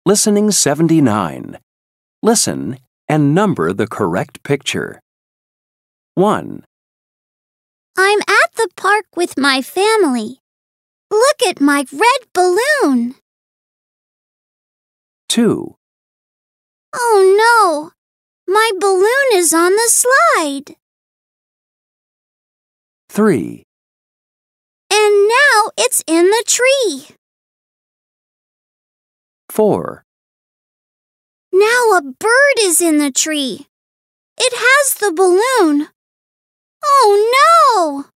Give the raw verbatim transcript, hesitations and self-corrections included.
Listening seventy-nine. Listen and number the correct picture. one, I'm at the park with my family. Look at my red balloon. two, Oh no, my balloon is on the slide. three, And now it's in the tree. four, Now a bird is in the tree. It has the balloon. Oh no!